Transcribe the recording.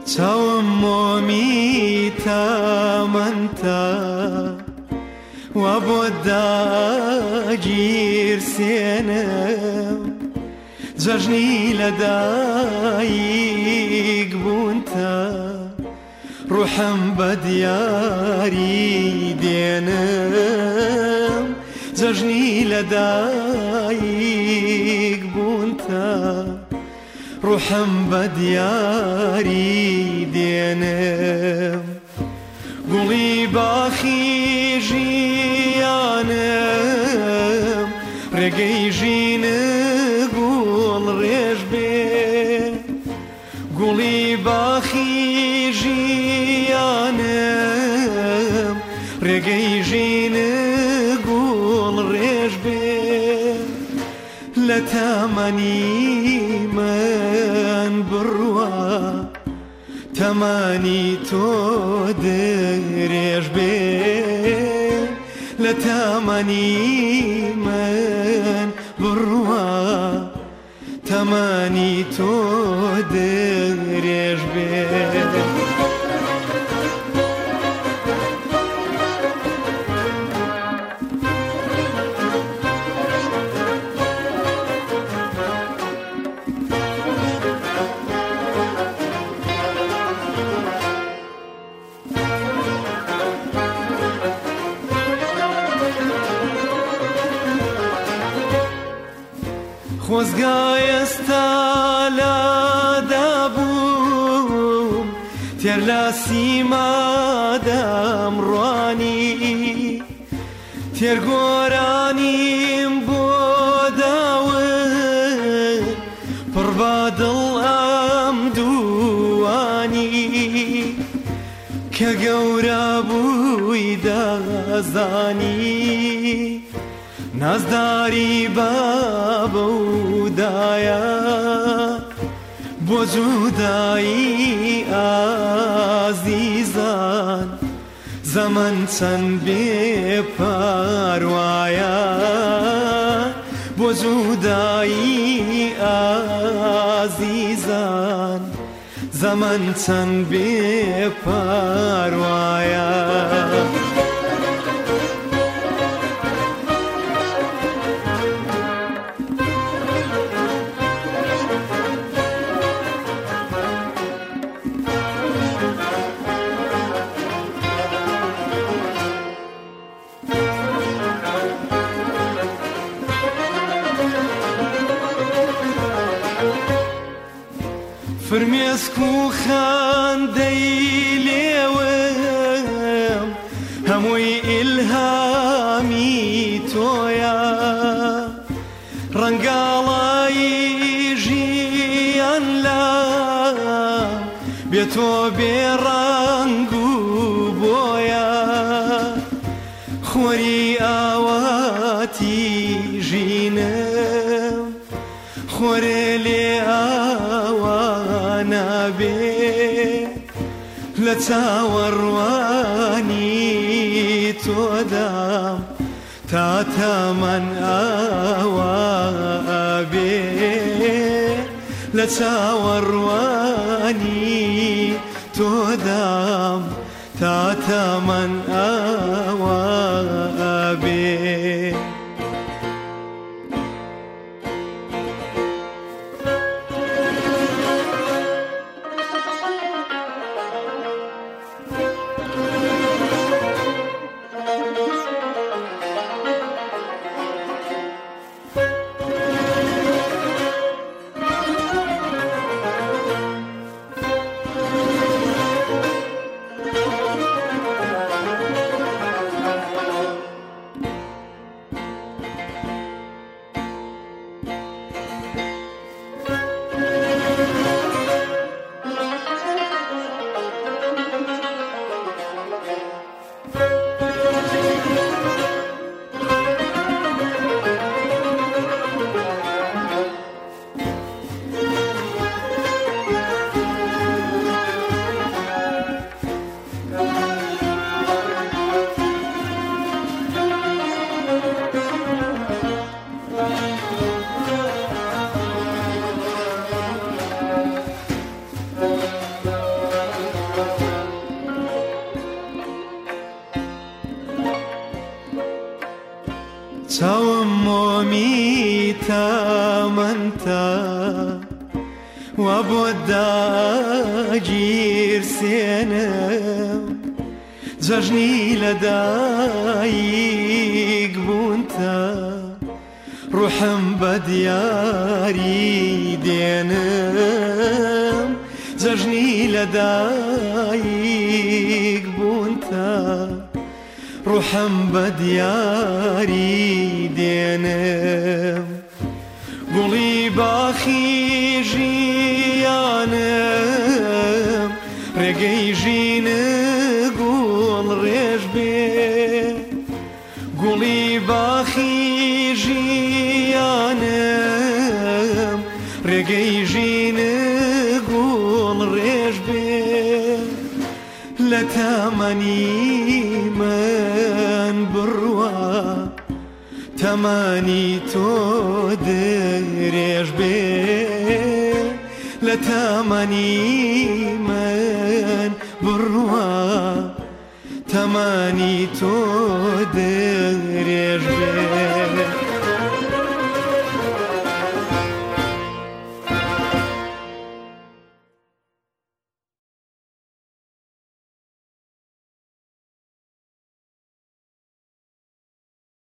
چاوم مۆمی تەمەنتە وا بۆ داگیرسێنم جەژنی لەدایک بوونتە ڕوحم بە دیاری دێنم جەژنی لەدایک بوونتە ڕوحم بە دیاری دێنم گوڵی باخی ژیانم ڕێگەی ژینە گوڵ ڕێژ بێ گوڵی باخی ژیانم ڕێگەی ژینە گوڵ ڕێژ بێ لە تەمەنی من بڕوە تەمەنی تۆ درێژ بێ لە تەمەنی من بڕوە تەمەنی تۆ درێژ بێ خۆزگای ئێستا لادابووم تێر لە سیمادەم ڕوانی تێرگۆرانیم بۆ داون پڕ بە دڵ ئەم دووانی کە گەورە بووی دەزانی نازداری بابە و دایە بۆ جودایی ئازیزان زەمن چەند بێپەروایە بۆ جودایی ئازیزان زەمن چەند بێپەروایە فرمێسک و خەندەی لێوم هەمووی ئیلهامی تۆیە ڕەنگاڵایی ژیان لە بێتۆ بێڕەنگ و بۆیە خۆری ئاواتی ژینم خۆرێ لێ لە چاوەڕوانی تۆدام تا تەمەن ئاوا بێ لە چاوەڕوانی تۆدام تا تەمەن ئاوا بێ تامنتا وابودا جير سينم ججني لدايق بونتا روحم بدياري دينم ججني لدايق بونتا روحم بدياري دينم قولي باخي جيانم رقي جين قول ريش بي قولي باخي جيانم رقي جين قول ريش بي لتمني من بروا تماني تودريش بي لتمني من بروا تماني تودريش بي